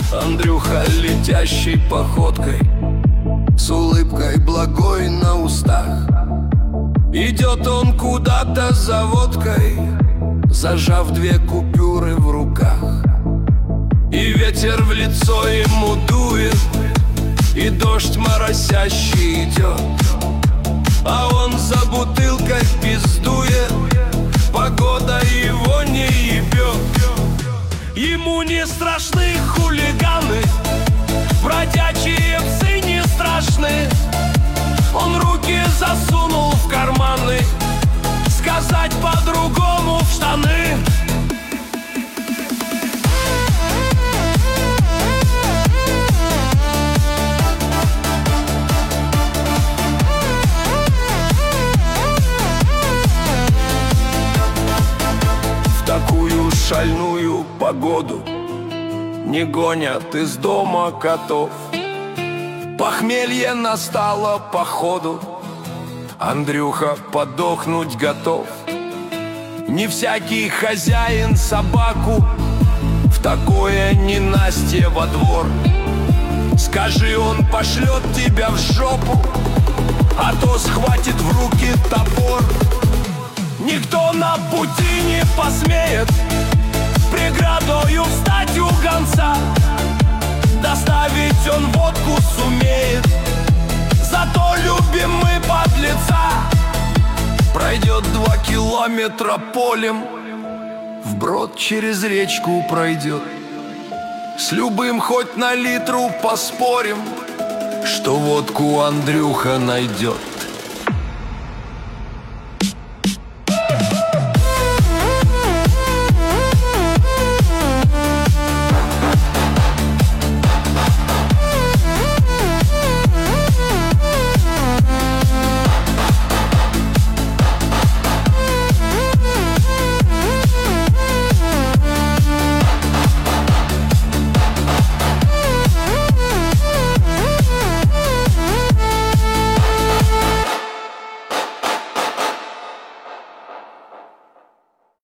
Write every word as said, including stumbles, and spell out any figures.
Андрюха летящей походкой, с улыбкой благой на устах, идет он куда-то за водкой, зажав две купюры в руках. И ветер в лицо ему дует, и дождь моросящий идет, а он за бутылкой пиздует, погода его не ебет. Ему не страшны хулиганы, бродячие псы не страшны. Он руки засунул в карманы, сказать по-другому в штаны. В такую шальную погоду не гонят из дома котов. Похмелье настало походу, Андрюха подохнуть готов. Не всякий хозяин собаку в такое ненастье во двор. Скажи, он пошлет тебя в жопу, а то схватит в руки топор. Никто на пути не посмеет преградою встать у гонца. Доставить он водку сумеет, зато любимый подлеца. Пройдет два километра полем, вброд через речку пройдет. С любым хоть на литру поспорим, что водку Андрюха найдет.